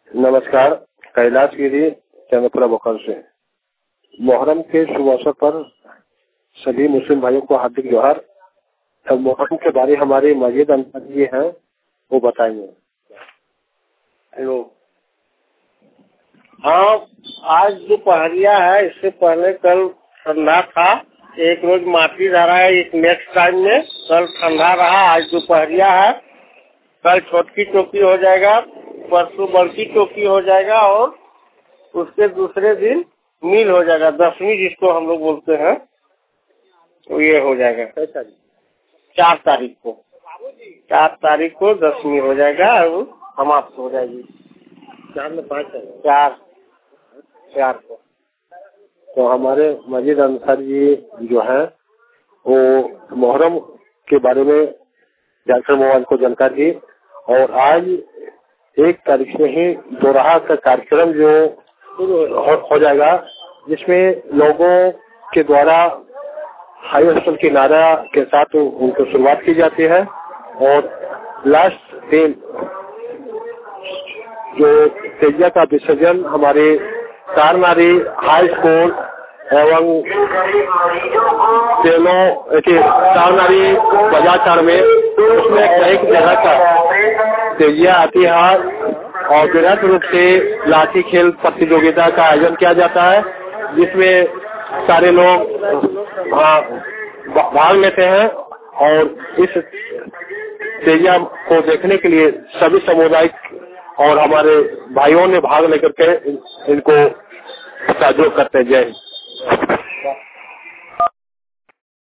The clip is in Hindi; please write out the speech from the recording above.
नमस्कार। कैलाश गिरी चंद्रपुरा बोकारो से। मोहर्रम के शुभ अवसर पर सभी मुस्लिम भाइयों को हार्दिक जोहार। अब मोहर्रम के बारे हमारे मस्जिद अंसारी जी हैं, वो बताएंगे। हेलो। हाँ, आज दोपहरिया है, इससे पहले कल ठंडा था। एक रोज माफी धारा है, एक नेक्स्ट टाइम में। कल ठंडा रहा, आज दोपहरिया है। कल छोटकी चौकी हो जाएगा, परसों बड़की चौकी हो जाएगा और उसके दूसरे दिन मील हो जाएगा। 10वीं जिसको हम लोग बोलते हैं, तो ये हो जाएगा 4 तारीख को। 4 तारीख को 10वीं हो जाएगा और समाप्त हो जाएगी 4 में 5 4 को। तो हमारे मस्जिद अंसारी जी जो है वो मोहर्रम के बारे में डॉक्टर मोहम्मद को जानकारी दी। और आज 1 तारीख से ही दोराहा का कार्यक्रम जो हो जाएगा, जिसमें लोगों के द्वारा हाई हॉस्टल के नारा के साथ उनको शुरुआत की जाती है और लास्ट दिन जो तेजिया का विसर्जन हमारे तारनारी हाई स्कूल एवं तारनारी बाजार में, उसमें एक जगह का तेजिया आती है और वृहद रूप से लाठी खेल प्रतियोगिता का आयोजन किया जाता है, जिसमें सारे लोग भाग लेते हैं। और इस तेजिया को देखने के लिए सभी सामुदायिक और हमारे भाइयों ने भाग लेकर के इनको सहयोग करते हैं। जय हिंद।